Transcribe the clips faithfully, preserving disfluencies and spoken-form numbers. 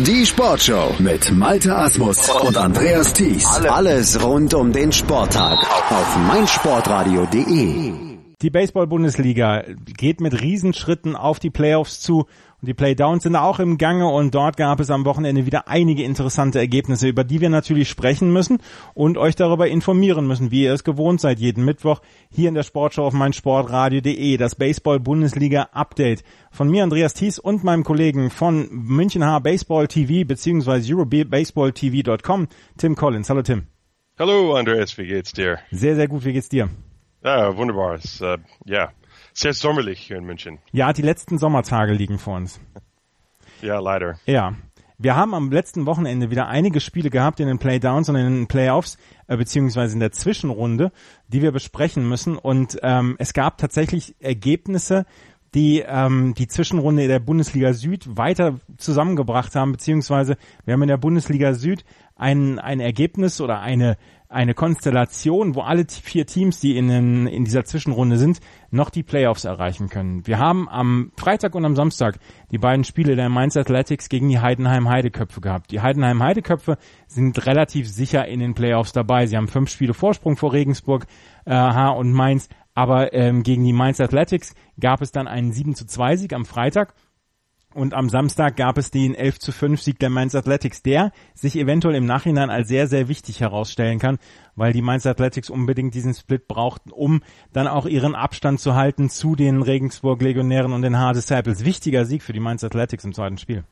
Die Sportshow mit Malte Asmus und Andreas Thies. Alles rund um den Sporttag auf meinsportradio punkt de. Die Baseball-Bundesliga geht mit Riesenschritten auf die Playoffs zu. Und die Playdowns sind auch im Gange und dort gab es am Wochenende wieder einige interessante Ergebnisse, über die wir natürlich sprechen müssen und euch darüber informieren müssen, wie ihr es gewohnt seid, jeden Mittwoch hier in der Sportshow auf meinsportradio punkt de, das Baseball-Bundesliga-Update von mir, Andreas Thies, und meinem Kollegen von München H Baseball T V bzw. Eurobaseball T V Punkt com, Tim Collins. Hallo Tim. Hallo Andreas, wie geht's dir? Sehr, sehr gut, wie geht's dir? Ja, wunderbar. Es, äh, ja, sehr sommerlich hier in München. Ja, die letzten Sommertage liegen vor uns. Ja, leider. Ja. Wir haben am letzten Wochenende wieder einige Spiele gehabt in den Playdowns und in den Playoffs, äh, beziehungsweise in der Zwischenrunde, die wir besprechen müssen. Und ähm, es gab tatsächlich Ergebnisse, die ähm, die Zwischenrunde der Bundesliga Süd weiter zusammengebracht haben, beziehungsweise wir haben in der Bundesliga Süd ein ein Ergebnis oder eine eine Konstellation, wo alle vier Teams, die in, den, in dieser Zwischenrunde sind, noch die Playoffs erreichen können. Wir haben am Freitag und am Samstag die beiden Spiele der Mainz Athletics gegen die Heidenheim Heideköpfe gehabt. Die Heidenheim Heideköpfe sind relativ sicher in den Playoffs dabei. Sie haben fünf Spiele Vorsprung vor Regensburg äh, H und Mainz, aber ähm, gegen die Mainz Athletics gab es dann einen sieben zu zwei Sieg am Freitag. Und am Samstag gab es den elf zu fünf Sieg der Mainz Athletics, der sich eventuell im Nachhinein als sehr, sehr wichtig herausstellen kann, weil die Mainz Athletics unbedingt diesen Split brauchten, um dann auch ihren Abstand zu halten zu den Regensburg Legionären und den H Disciples. Wichtiger Sieg für die Mainz Athletics im zweiten Spiel.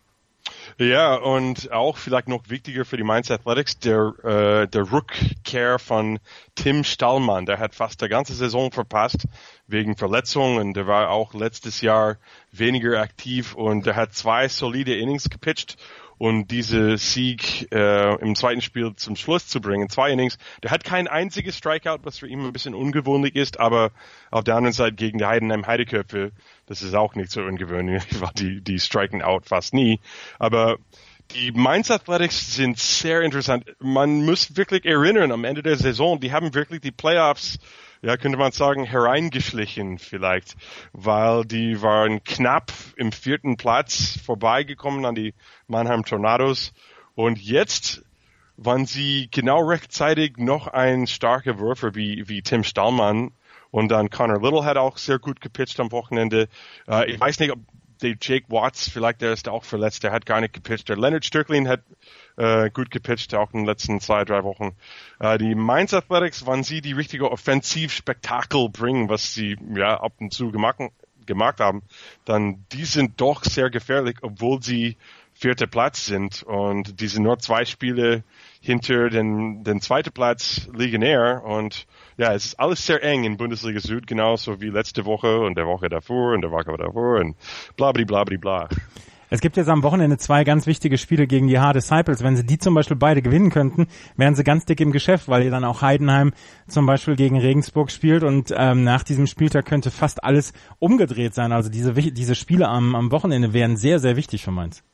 Ja, und auch vielleicht noch wichtiger für die Mainz Athletics, der, äh, der Rückkehr von Tim Stallman. Der hat fast die ganze Saison verpasst wegen Verletzungen. Der war auch letztes Jahr weniger aktiv und der hat zwei solide Innings gepitcht. Und diese Sieg äh, im zweiten Spiel zum Schluss zu bringen, zwei Innings, der hat kein einziges Strikeout, was für ihn ein bisschen ungewöhnlich ist, aber auf der anderen Seite gegen die Heidenheim Heideköpfe, das ist auch nicht so ungewöhnlich, weil die, die striken out fast nie. Aber die Mainz Athletics sind sehr interessant. Man muss wirklich erinnern, am Ende der Saison, die haben wirklich die Playoffs, ja, könnte man sagen, hereingeschlichen vielleicht, weil die waren knapp im vierten Platz vorbeigekommen an die Mannheim Tornados und jetzt waren sie genau rechtzeitig noch ein starker Würfer wie, wie Tim Stallman und dann Connor Little hat auch sehr gut gepitcht am Wochenende. Uh, ich weiß nicht, ob der Jake Watts, vielleicht der ist auch verletzt, der hat gar nicht gepitcht. Der Leonard Stöcklin hat äh, gut gepitcht, auch in den letzten zwei, drei Wochen. Äh, die Mainz Athletics, wann sie die richtige Offensivspektakel bringen, was sie ja ab und zu gemacht, gemacht haben, dann die sind doch sehr gefährlich, obwohl sie vierter Platz sind und die sind nur zwei Spiele hinter den, den zweiten Platz Legionär und ja, es ist alles sehr eng in Bundesliga Süd, genauso wie letzte Woche und der Woche davor und der Woche davor und blabli blabli bla. Es gibt jetzt am Wochenende zwei ganz wichtige Spiele gegen die H Disciples. Wenn sie die zum Beispiel beide gewinnen könnten, wären sie ganz dick im Geschäft, weil ihr dann auch Heidenheim zum Beispiel gegen Regensburg spielt und ähm, nach diesem Spieltag könnte fast alles umgedreht sein. Also diese, diese Spiele am, am Wochenende wären sehr, sehr wichtig für Mainz.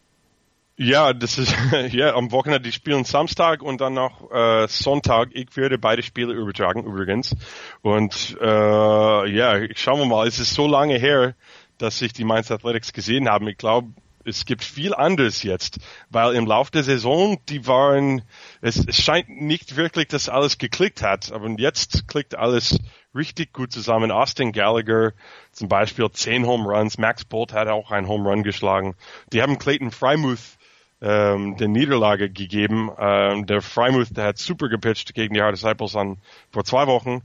Ja, das ist, ja, am Wochenende, die spielen Samstag und dann noch äh, Sonntag. Ich werde beide Spiele übertragen, übrigens. Und äh, ja, schauen wir mal, es ist so lange her, dass ich die Mainz Athletics gesehen habe. Ich glaube, es gibt viel anderes jetzt, weil im Laufe der Saison, die waren, es, es scheint nicht wirklich, dass alles geklickt hat, aber jetzt klickt alles richtig gut zusammen. Austin Gallagher, zum Beispiel zehn Home Runs, Max Bolt hat auch einen Home Run geschlagen. Die haben Clayton Freimuth ähm, der Niederlage gegeben. Ähm, der Freimuth, der hat super gepitcht gegen die H Disciples an vor zwei Wochen.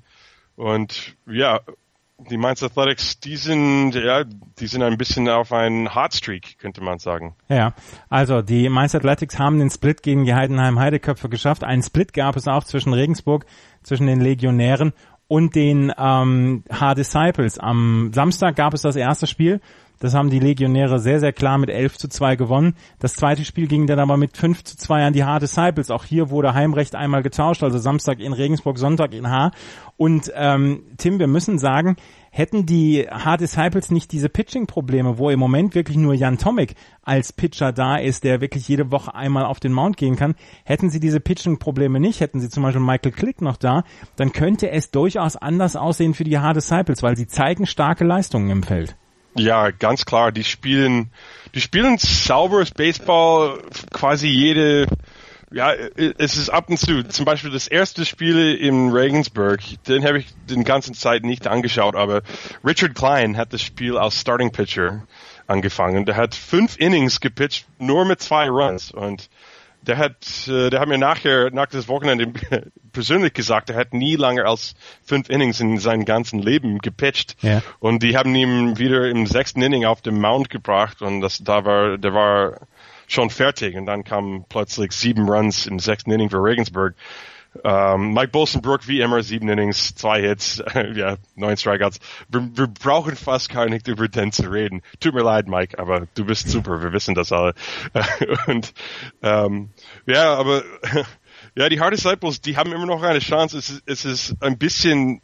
Und ja, die Mainz Athletics, die sind, ja, die sind ein bisschen auf einen Hotstreak, könnte man sagen. Ja, also die Mainz Athletics haben den Split gegen die Heidenheim Heideköpfe geschafft. Einen Split gab es auch zwischen Regensburg, zwischen den Legionären und den ähm, H Disciples. Am Samstag gab es das erste Spiel. Das haben die Legionäre sehr, sehr klar mit elf zu zwei gewonnen. Das zweite Spiel ging dann aber mit fünf zu zwei an die H Disciples. Auch hier wurde Heimrecht einmal getauscht, also Samstag in Regensburg, Sonntag in H. Und ähm, Tim, wir müssen sagen, hätten die H Disciples nicht diese Pitching-Probleme, wo im Moment wirklich nur Jan Tomek als Pitcher da ist, der wirklich jede Woche einmal auf den Mount gehen kann, hätten sie diese Pitching-Probleme nicht, hätten sie zum Beispiel Michael Click noch da, dann könnte es durchaus anders aussehen für die H Disciples, weil sie zeigen starke Leistungen im Feld. Ja, ganz klar. Die spielen, die spielen sauberes Baseball quasi jede, ja, es ist ab und zu. Zum Beispiel das erste Spiel in Regensburg, den habe ich den ganzen Zeit nicht angeschaut, aber Richard Klein hat das Spiel als Starting Pitcher angefangen. Der hat fünf Innings gepitcht, nur mit zwei Runs, und der hat, der hat mir nachher, nach das Wochenende persönlich gesagt, er hat nie länger als fünf Innings in seinem ganzen Leben gepitcht. Ja. Und die haben ihn wieder im sechsten Inning auf den Mound gebracht, und das, da war, der war schon fertig, und dann kamen plötzlich sieben Runs im sechsten Inning für Regensburg. Um, Mike Bolsenbrook, wie immer, sieben Innings, zwei Hits, ja, neun Strikeouts. Wir, wir brauchen fast gar nicht über den zu reden. Tut mir leid, Mike, aber du bist super, wir wissen das alle. Und um, ja, aber ja, die Hard Disciples, die haben immer noch eine Chance. Es ist, es ist ein bisschen,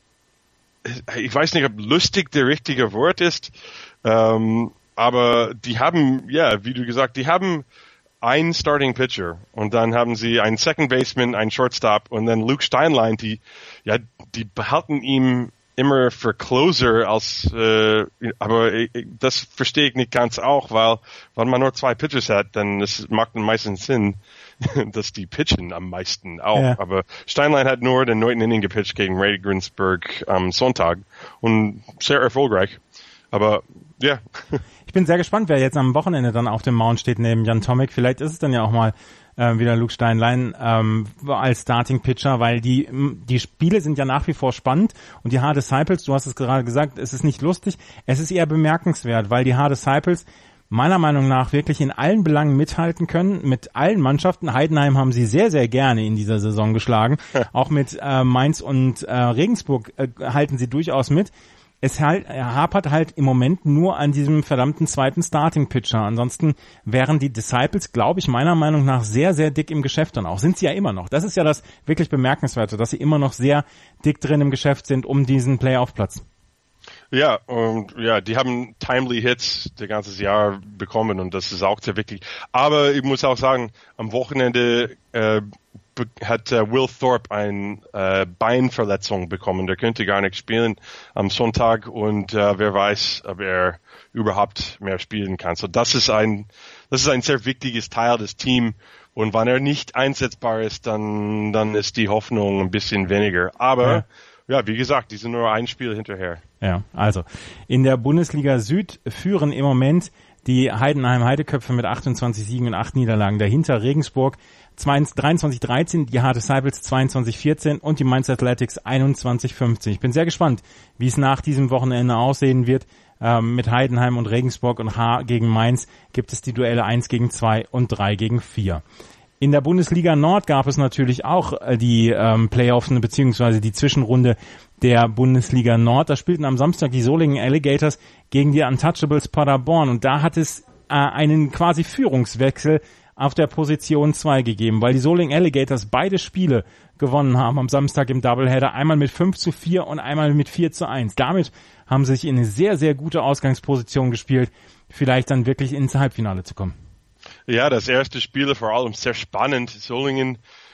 ich weiß nicht, ob lustig der richtige Wort ist, um, aber die haben, ja, wie du gesagt, die haben ein Starting Pitcher, und dann haben sie einen Second Baseman, einen Shortstop, und dann Luke Steinlein, die, ja, die behalten ihn immer für Closer als, äh, aber ich, das verstehe ich nicht ganz auch, weil, wenn man nur zwei Pitchers hat, dann es macht meistens Sinn, dass die pitchen am meisten auch. Ja. Aber Steinlein hat nur den neunten Inning gepitcht gegen Regensburg am Sonntag und sehr erfolgreich. Aber, ja. Ich bin sehr gespannt, wer jetzt am Wochenende dann auf dem Mound steht neben Jan Tomek. Vielleicht ist es dann ja auch mal äh, wieder Luke Steinlein ähm, als Starting-Pitcher, weil die die Spiele sind ja nach wie vor spannend, und die Hard Disciples, du hast es gerade gesagt, es ist nicht lustig, es ist eher bemerkenswert, weil die Hard Disciples meiner Meinung nach wirklich in allen Belangen mithalten können, mit allen Mannschaften. Heidenheim haben sie sehr, sehr gerne in dieser Saison geschlagen. Auch mit äh, Mainz und äh, Regensburg äh, halten sie durchaus mit. Es halt, er hapert halt im Moment nur an diesem verdammten zweiten Starting-Pitcher. Ansonsten wären die Disciples, glaube ich, meiner Meinung nach sehr, sehr dick im Geschäft dann auch. Sind sie ja immer noch. Das ist ja das wirklich Bemerkenswerte, dass sie immer noch sehr dick drin im Geschäft sind um diesen Playoff-Platz. Ja, und ja, die haben timely Hits das ganze Jahr bekommen, und das ist auch sehr wichtig. Aber ich muss auch sagen, am Wochenende äh, hat äh, Will Thorpe eine äh, Beinverletzung bekommen. Der könnte gar nicht spielen am Sonntag, und äh, wer weiß, ob er überhaupt mehr spielen kann. So, das ist ein, das ist ein sehr wichtiges Teil des Teams. Und wenn er nicht einsetzbar ist, dann, dann ist die Hoffnung ein bisschen weniger. Aber ja. Ja, wie gesagt, die sind nur ein Spiel hinterher. Ja, also in der Bundesliga Süd führen im Moment die Heidenheim Heideköpfe mit achtundzwanzig Siegen und acht Niederlagen. Dahinter Regensburg dreiundzwanzig dreizehn, die Hard Disciples zweiundzwanzig vierzehn und die Mainz Athletics einundzwanzig fünfzehn. Ich bin sehr gespannt, wie es nach diesem Wochenende aussehen wird. Ähm, mit Heidenheim und Regensburg und H gegen Mainz gibt es die Duelle eins gegen zwei und drei gegen vier. In der Bundesliga Nord gab es natürlich auch die ähm, Playoffs beziehungsweise die Zwischenrunde der Bundesliga Nord. Da spielten am Samstag die Solingen Alligators gegen die Untouchables Paderborn, und da hat es äh, einen quasi Führungswechsel auf der Position zwei gegeben, weil die Solingen Alligators beide Spiele gewonnen haben am Samstag im Doubleheader, einmal mit fünf zu vier und einmal mit vier zu eins. Damit haben sie sich in eine sehr, sehr gute Ausgangsposition gespielt, vielleicht dann wirklich ins Halbfinale zu kommen. Ja, das erste Spiel vor allem sehr spannend. Solingen,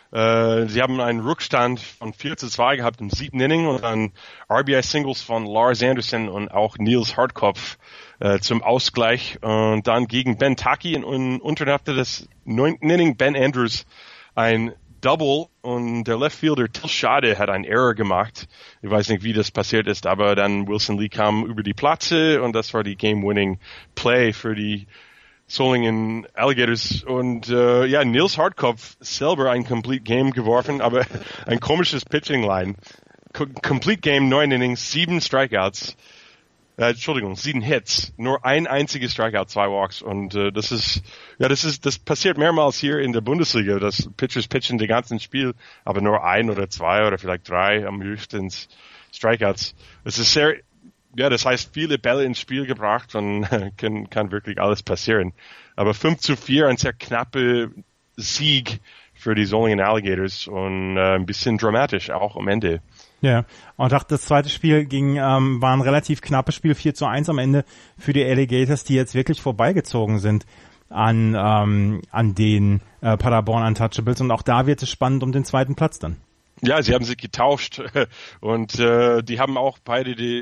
äh, sie haben einen Rückstand von vier zu zwei gehabt im siebten Inning, und dann R B I-Singles von Lars Anderson und auch Nils Hartkopf äh, zum Ausgleich. Und dann gegen Ben Taki und Unterhälfte des neunten Inning Ben Andrews ein Double, und der Leftfielder Till Schade hat einen Error gemacht. Ich weiß nicht, wie das passiert ist, aber dann Wilson Lee kam über die Plätze, und das war die Game-Winning Play für die Solingen Alligators. Und äh, ja, Nils Hartkopf selber ein Complete Game geworfen, aber ein komisches Pitching-Line. Co- Complete Game, neun Innings, sieben Strikeouts. Äh, Entschuldigung, sieben Hits, nur ein einziges Strikeout, zwei Walks. Und äh, das ist, ja, das ist, das passiert mehrmals hier in der Bundesliga, dass Pitchers pitchen den ganzen Spiel, aber nur ein oder zwei oder vielleicht drei am höchsten Strikeouts. Es ist sehr, ja, das heißt, viele Bälle ins Spiel gebracht, und kann, kann wirklich alles passieren. Aber fünf zu vier, ein sehr knappe Sieg für die Solingen Alligators, und äh, ein bisschen dramatisch auch am Ende. Ja, und auch das zweite Spiel ging, ähm, war ein relativ knappes Spiel, vier zu eins am Ende für die Alligators, die jetzt wirklich vorbeigezogen sind an, ähm, an den äh, Paderborn Untouchables, und auch da wird es spannend um den zweiten Platz dann. Ja, sie haben sich getauscht, und äh, die haben auch beide die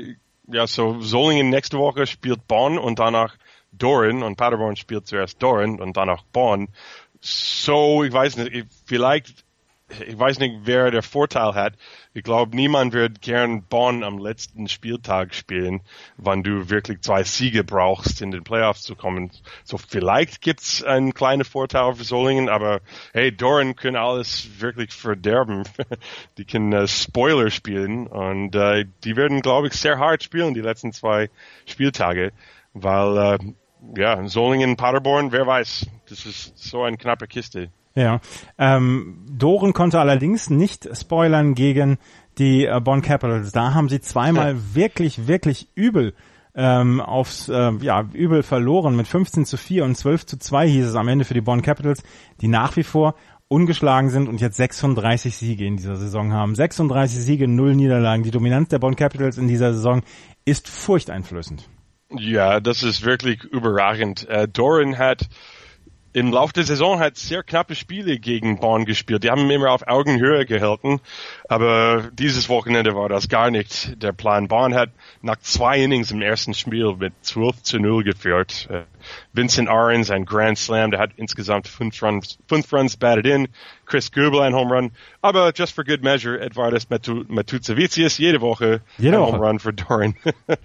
ja, so Solingen nächste Woche spielt Bonn und danach Doran und Paderborn spielt zuerst Doran und danach Bonn. So, ich weiß nicht, vielleicht, ich weiß nicht, wer der Vorteil hat. Ich glaube, niemand wird gern Bonn am letzten Spieltag spielen, wenn du wirklich zwei Siege brauchst, in den Playoffs zu kommen. So, vielleicht gibt's einen kleinen Vorteil für Solingen, aber hey, Doran können alles wirklich verderben. Die können äh, Spoiler spielen und äh, die werden, glaube ich, sehr hart spielen, die letzten zwei Spieltage, weil äh, ja, Solingen, Paderborn, wer weiß, das ist so eine knappe Kiste. Ja, ähm, Doran konnte allerdings nicht spoilern gegen die äh, Bonn Capitals. Da haben sie zweimal ja. wirklich, wirklich übel ähm, aufs, äh, ja, übel verloren. Mit fünfzehn zu vier und zwölf zu zwei hieß es am Ende für die Bonn Capitals, die nach wie vor ungeschlagen sind und jetzt sechsunddreißig Siege in dieser Saison haben. sechsunddreißig Siege, null Niederlagen. Die Dominanz der Bonn Capitals in dieser Saison ist furchteinflößend. Ja, das ist wirklich überragend. Äh, Doran hat im Laufe der Saison hat sehr knappe Spiele gegen Bonn gespielt. Die haben immer auf Augenhöhe gehalten, aber dieses Wochenende war das gar nicht der Plan. Bonn hat nach zwei Innings im ersten Spiel mit zwölf zu null geführt. Uh, Vincent Arons, ein Grand Slam, der hat insgesamt fünf Runs, fünf Runs batted in. Chris Goebel, ein Home Run. Aber just for good measure, Edvardas Matuzavicius jede Woche jede ein Woche. Home Run für Doran.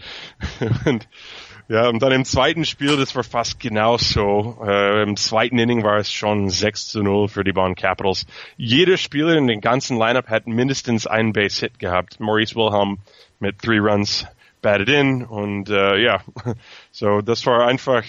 Und ja, und dann im zweiten Spiel, das war fast genauso. Äh, Im zweiten Inning war es schon sechs zu null für die Bonn Capitals. Jeder Spieler in den ganzen Lineup hat mindestens einen Base-Hit gehabt. Maurice Wilhelm mit three Runs batted in und äh, ja, so das war einfach,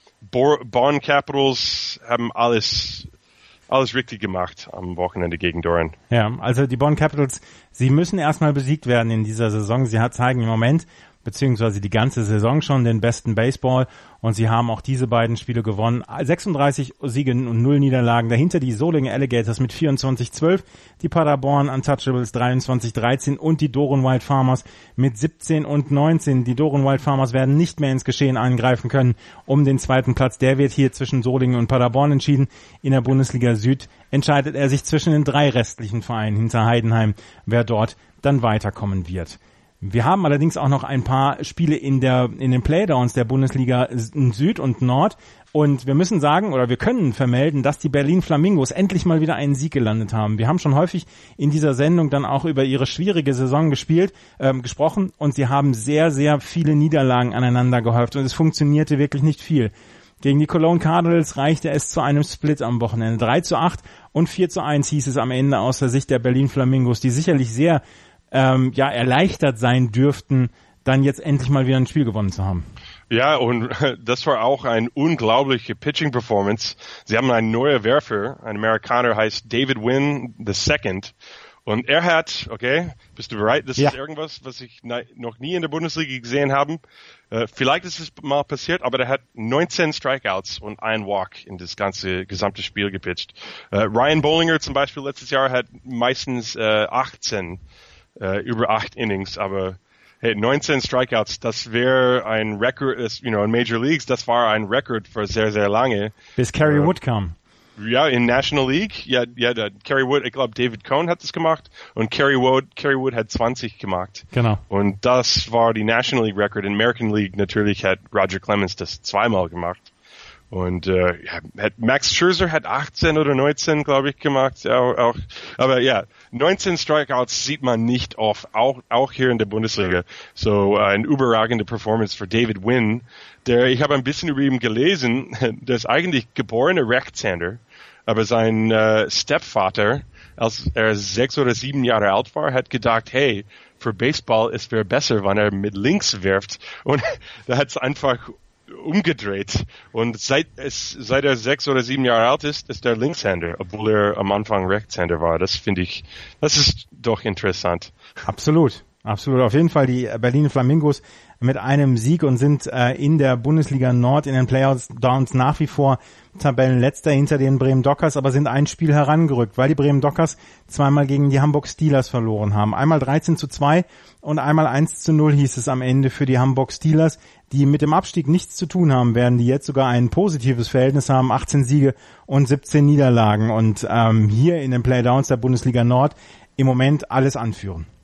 Bo- Bonn Capitals haben alles alles richtig gemacht am Wochenende gegen Doran. Ja, also die Bonn Capitals, sie müssen erstmal besiegt werden in dieser Saison. Sie hat zeigen im Moment beziehungsweise die ganze Saison schon den besten Baseball und sie haben auch diese beiden Spiele gewonnen. sechsunddreißig Siege und null Niederlagen. Dahinter die Solingen Alligators mit vierundzwanzig zwölf, die Paderborn Untouchables dreiundzwanzig dreizehn und die Doran Wild Farmers mit siebzehn und neunzehn. Die Doran Wild Farmers werden nicht mehr ins Geschehen eingreifen können um den zweiten Platz. Der wird hier zwischen Solingen und Paderborn entschieden. In der Bundesliga Süd entscheidet er sich zwischen den drei restlichen Vereinen hinter Heidenheim, wer dort dann weiterkommen wird. Wir haben allerdings auch noch ein paar Spiele in der in den Playdowns der Bundesliga Süd und Nord und wir müssen sagen oder wir können vermelden, dass die Berlin Flamingos endlich mal wieder einen Sieg gelandet haben. Wir haben schon häufig in dieser Sendung dann auch über ihre schwierige Saison gespielt, ähm, gesprochen und sie haben sehr, sehr viele Niederlagen aneinander gehäuft und es funktionierte wirklich nicht viel. Gegen die Cologne Cardinals reichte es zu einem Split am Wochenende. drei zu acht und vier zu eins hieß es am Ende aus der Sicht der Berlin Flamingos, die sicherlich sehr Ähm, ja, erleichtert sein dürften, dann jetzt endlich mal wieder ein Spiel gewonnen zu haben. Ja, und das war auch eine unglaubliche Pitching-Performance. Sie haben einen neuen Werfer, ein Amerikaner heißt David Wynn the Second. Und er hat, okay, bist du bereit? Das ja. ist irgendwas, was ich noch nie in der Bundesliga gesehen habe. Uh, vielleicht ist es mal passiert, aber er hat neunzehn Strikeouts und ein Walk in das ganze gesamte Spiel gepitcht. Uh, Ryan Bollinger zum Beispiel letztes Jahr hat meistens uh, achtzehn Uh, über acht Innings, aber hey, neunzehn Strikeouts, das wäre ein Record, you know, in Major Leagues, das war ein Record für sehr, sehr lange. Bis Kerry uh, Wood kam. Ja, in National League, ja, ja, der Kerry Wood, ich glaube David Cohn hat das gemacht und Kerry Wood, Kerry Wood hat zwanzig gemacht. Genau. Und das war die National League Record. In American League natürlich hat Roger Clemens das zweimal gemacht. Und äh, ja, Max Scherzer hat achtzehn oder neunzehn, glaube ich, gemacht. Auch, auch. Aber ja, neunzehn Strikeouts sieht man nicht oft, auch auch hier in der Bundesliga. So äh, eine überragende Performance für David Wynn. Der, ich habe ein bisschen über ihn gelesen. Der ist eigentlich geborener Rechtshänder, aber sein äh, Stepvater, als er sechs oder sieben Jahre alt war, hat gedacht, hey, für Baseball es wäre besser, wenn er mit links wirft. Und da hat es einfach umgedreht und seit es seit er sechs oder sieben Jahre alt ist, ist er Linkshänder, obwohl er am Anfang Rechtshänder war. Das finde ich, das ist doch interessant. Absolut, absolut. Auf jeden Fall die Berlin Flamingos mit einem Sieg und sind äh, in der Bundesliga Nord in den Playoffs Downs nach wie vor Tabellenletzter hinter den Bremen Dockers, aber sind ein Spiel herangerückt, weil die Bremen Dockers zweimal gegen die Hamburg Steelers verloren haben. Einmal dreizehn zu zwei und einmal eins zu null hieß es am Ende für die Hamburg Steelers, die mit dem Abstieg nichts zu tun haben werden, die jetzt sogar ein positives Verhältnis haben, achtzehn Siege und siebzehn Niederlagen und ähm, hier in den Playdowns der Bundesliga Nord im Moment alles anführen.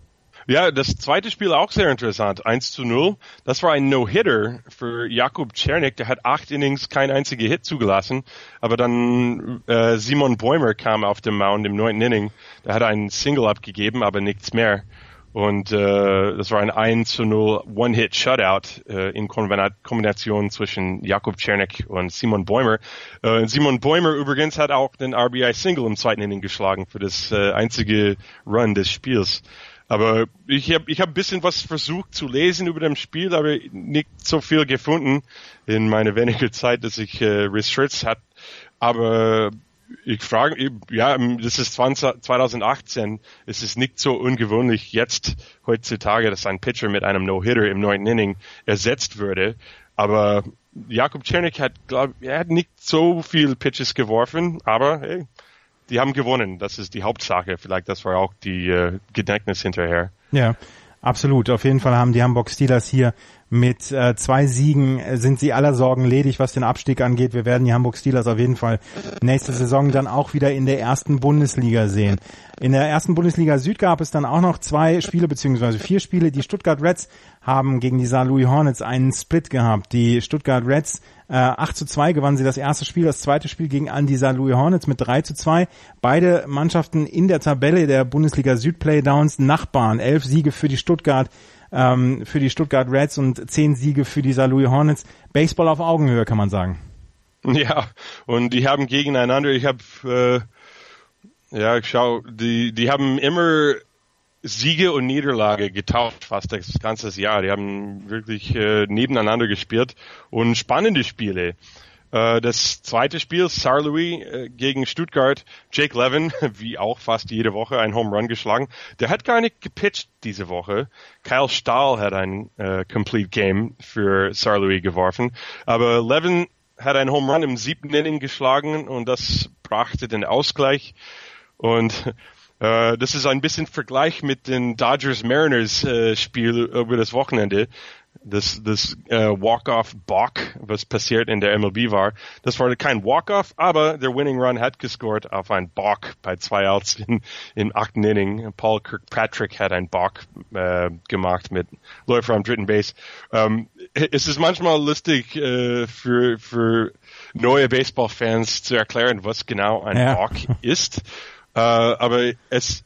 Ja, das zweite Spiel auch sehr interessant. eins zu null. Das war ein No-Hitter für Jakub Czernik. Der hat acht Innings kein einziger Hit zugelassen. Aber dann äh, Simon Bäumer kam auf dem Mound im neunten Inning. Der hat einen Single abgegeben, aber nichts mehr. Und äh, das war ein eins zu null One-Hit-Shutout äh, in Kombination zwischen Jakub Czernik und Simon Bäumer. Äh, Simon Bäumer übrigens hat auch den R B I-Single im zweiten Inning geschlagen für das äh, einzige Run des Spiels. Aber ich habe ich hab ein bisschen was versucht zu lesen über das Spiel, aber nicht so viel gefunden in meiner wenigen Zeit, dass ich äh, Research hat. Aber ich frage, ja, das ist zwanzig achtzehn, es ist nicht so ungewöhnlich jetzt heutzutage, dass ein Pitcher mit einem No-Hitter im neunten Inning ersetzt würde. Aber Jakub Czernik hat, glaub, er hat nicht so viel Pitches geworfen, aber hey, die haben gewonnen. Das ist die Hauptsache. Vielleicht das war auch die äh, Gedächtnis hinterher. Ja, absolut. Auf jeden Fall haben die Hamburg Steelers hier mit äh, zwei Siegen äh, sind sie aller Sorgen ledig, was den Abstieg angeht. Wir werden die Hamburg Steelers auf jeden Fall nächste Saison dann auch wieder in der ersten Bundesliga sehen. In der ersten Bundesliga Süd gab es dann auch noch zwei Spiele beziehungsweise vier Spiele. Die Stuttgart Reds haben gegen die Saar Louis Hornets einen Split gehabt. Die Stuttgart Reds äh, acht zu zwei gewannen sie das erste Spiel, das zweite Spiel gegen an die Saar Louis Hornets mit drei zu zwei. Beide Mannschaften in der Tabelle der Bundesliga Süd Playdowns Nachbarn. Elf Siege für die Stuttgart ähm, für die Stuttgart Reds und zehn Siege für die Saar Louis Hornets. Baseball auf Augenhöhe, kann man sagen. Ja, und die haben gegeneinander, ich habe äh, ja, ich schau, die die haben immer Siege und Niederlage getauscht, fast das ganze Jahr. Die haben wirklich äh, nebeneinander gespielt und spannende Spiele. Äh, das zweite Spiel, Saar Louis äh, gegen Stuttgart, Jake Levin, wie auch fast jede Woche, ein Home Run geschlagen. Der hat gar nicht gepitcht diese Woche. Kyle Stahl hat ein äh, Complete Game für Saar Louis geworfen. Aber Levin hat ein Home Run im siebten Inning geschlagen und das brachte den Ausgleich. Und äh, das ist ein bisschen Vergleich mit den Dodgers-Mariners äh, Spiel über das Wochenende. Das, das äh, Walk-Off-Balk, was passiert in der M L B war. Das war kein Walk-Off, aber der Winning Run hat gescored auf ein Balk bei zwei Outs in, im achten Inning. Paul Kirkpatrick hat ein Balk äh, gemacht mit Läufer am dritten Base. Ähm, es ist manchmal lustig äh, für, für neue Baseball-Fans zu erklären, was genau ein ja. Balk ist. Uh, aber es,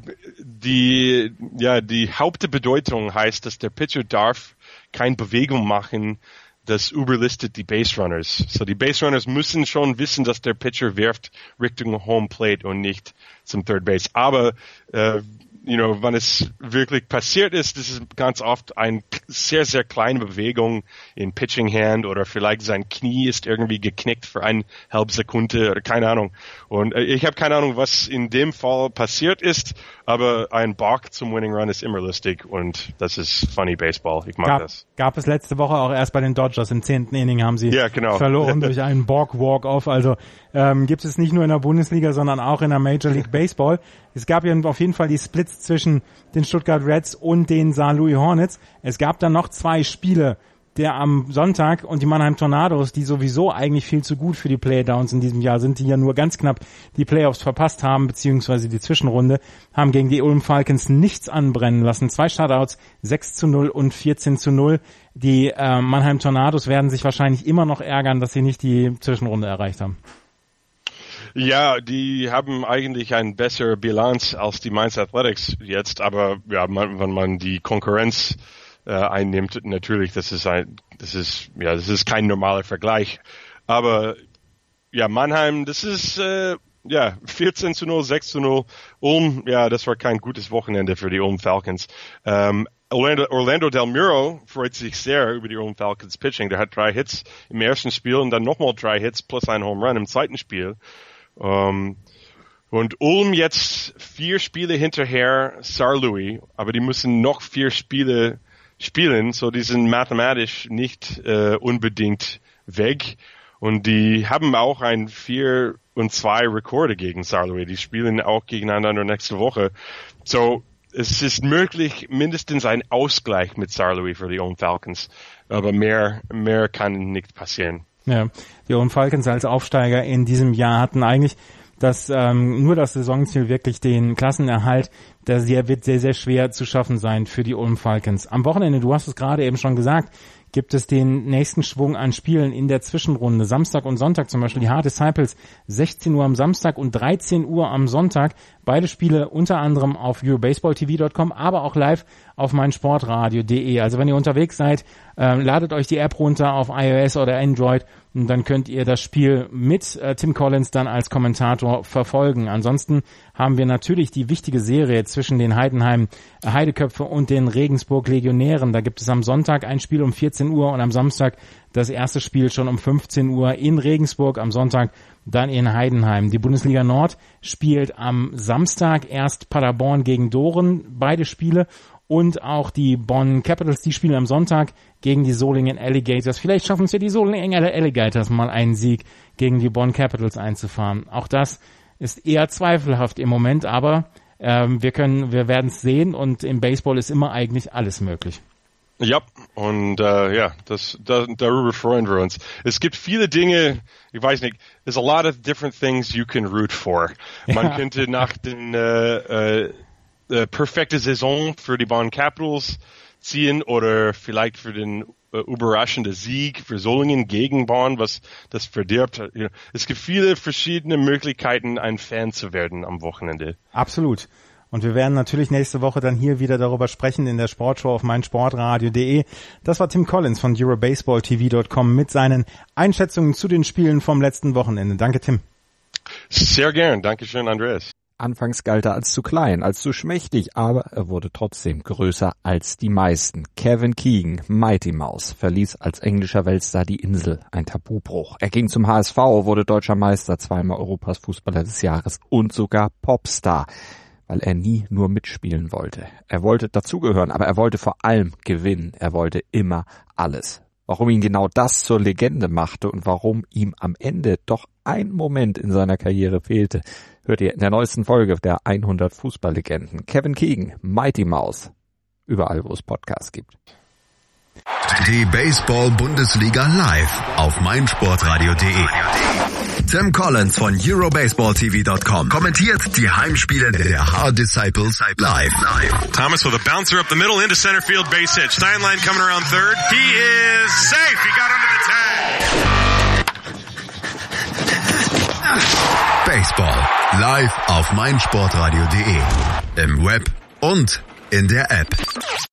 die, ja, die Hauptbedeutung heißt, dass der Pitcher darf keine Bewegung machen, das überlistet die Base Runners. So, die Base Runners müssen schon wissen, dass der Pitcher wirft Richtung Home Plate und nicht zum Third Base. Aber, uh, you know, wenn es wirklich passiert ist, das ist ganz oft eine sehr, sehr kleine Bewegung in Pitching Hand oder vielleicht sein Knie ist irgendwie geknickt für eine halbe Sekunde oder keine Ahnung. Und äh, ich habe keine Ahnung, was in dem Fall passiert ist, aber ein Balk zum Winning Run ist immer lustig und das ist funny Baseball. Ich mag gab, das. Gab es letzte Woche auch erst bei den Dodgers. Im zehnten Inning haben sie ja, genau. verloren durch einen Balk Walk-Off. Also ähm, gibt es nicht nur in der Bundesliga, sondern auch in der Major League Baseball. Es gab ja auf jeden Fall die Splits zwischen den Stuttgart Reds und den Saar Louis Hornets. Es gab dann noch zwei Spiele, der am Sonntag und die Mannheim Tornados, die sowieso eigentlich viel zu gut für die Playdowns in diesem Jahr sind, die ja nur ganz knapp die Playoffs verpasst haben, beziehungsweise die Zwischenrunde, haben gegen die Ulm Falcons nichts anbrennen lassen. Zwei Shutouts, sechs zu null und vierzehn zu null. Die äh, Mannheim Tornados werden sich wahrscheinlich immer noch ärgern, dass sie nicht die Zwischenrunde erreicht haben. Ja, die haben eigentlich eine bessere Bilanz als die Mainz Athletics jetzt, aber ja, man, wenn man die Konkurrenz äh, einnimmt, natürlich, das ist ein, das ist, ja, das ist kein normaler Vergleich. Aber ja, Mannheim, das ist äh, ja vierzehn zu null, sechs zu null. Ulm, ja, das war kein gutes Wochenende für die Ulm Falcons. Ähm, Orlando, Orlando Del Muro freut sich sehr über die Ulm Falcons Pitching. Der hat drei Hits im ersten Spiel und dann nochmal drei Hits plus ein Home Run im zweiten Spiel. Um, und Ulm jetzt vier Spiele hinterher Saar Louis, aber die müssen noch vier Spiele spielen, so die sind mathematisch nicht äh, unbedingt weg. Und die haben auch ein vier und zwei Rekorde gegen Saar Louis. Die spielen auch gegeneinander nächste Woche. So, es ist möglich, mindestens ein Ausgleich mit Saar Louis für die Ulm Falcons. Aber mehr, mehr kann nicht passieren. Ja, die Ulm Falcons als Aufsteiger in diesem Jahr hatten eigentlich dass ähm, nur das Saisonziel wirklich den Klassenerhalt, der wird sehr, sehr schwer zu schaffen sein für die Ulm Falcons. Am Wochenende, du hast es gerade eben schon gesagt, gibt es den nächsten Schwung an Spielen in der Zwischenrunde. Samstag und Sonntag zum Beispiel die Hard Disciples, sechzehn Uhr am Samstag und dreizehn Uhr am Sonntag. Beide Spiele unter anderem auf eurobaseball t v punkt com, aber auch live auf meinsportradio punkt de. Also wenn ihr unterwegs seid, äh, ladet euch die App runter auf iOS oder Android und dann könnt ihr das Spiel mit äh, Tim Collins dann als Kommentator verfolgen. Ansonsten haben wir natürlich die wichtige Serie zwischen den Heidenheim äh, Heideköpfe und den Regensburg Legionären. Da gibt es am Sonntag ein Spiel um vierzehn Uhr und am Samstag das erste Spiel schon um fünfzehn Uhr in Regensburg, am Sonntag dann in Heidenheim. Die Bundesliga Nord spielt am Samstag erst Paderborn gegen Doren, beide Spiele, und auch die Bonn Capitals, die spielen am Sonntag gegen die Solingen Alligators. Vielleicht schaffen es ja die Solingen Alligators mal einen Sieg gegen die Bonn Capitals einzufahren. Auch das ist eher zweifelhaft im Moment, aber ähm, wir können, wir werden es sehen, und im Baseball ist immer eigentlich alles möglich. Ja, und äh, ja, das, das, darüber freuen wir uns. Es gibt viele Dinge, ich weiß nicht, there's a lot of different things you can root for. Man ja. könnte nach den äh, äh, äh, perfekte Saison für die Bonn Capitals ziehen oder vielleicht für den äh, überraschenden Sieg für Solingen gegen Bonn, was das verdirbt. Es gibt viele verschiedene Möglichkeiten, ein Fan zu werden am Wochenende. Absolut. Und wir werden natürlich nächste Woche dann hier wieder darüber sprechen in der Sportshow auf meinsportradio punkt de. Das war Tim Collins von eurobaseball t v punkt com mit seinen Einschätzungen zu den Spielen vom letzten Wochenende. Danke, Tim. Sehr gern. Dankeschön, Andreas. Anfangs galt er als zu klein, als zu schmächtig, aber er wurde trotzdem größer als die meisten. Kevin Keegan, Mighty Mouse, verließ als englischer Weltstar die Insel, ein Tabubruch. Er ging zum H S V, wurde deutscher Meister, zweimal Europas Fußballer des Jahres und sogar Popstar, weil er nie nur mitspielen wollte. Er wollte dazugehören, aber er wollte vor allem gewinnen. Er wollte immer alles. Warum ihn genau das zur Legende machte und warum ihm am Ende doch ein Moment in seiner Karriere fehlte, hört ihr in der neuesten Folge der hundert Fußballlegenden. Kevin Keegan, Mighty Mouse, überall wo es Podcasts gibt. Die Baseball-Bundesliga live auf meinsportradio punkt de. Tim Collins von eurobaseball t v punkt com kommentiert die Heimspiele der Hard Disciples live. Thomas with a bouncer up the middle into center field, base hit. Steinlein coming around third. He is safe. He got under the tag. Baseball live auf meinsportradio punkt de. Im Web und in der App.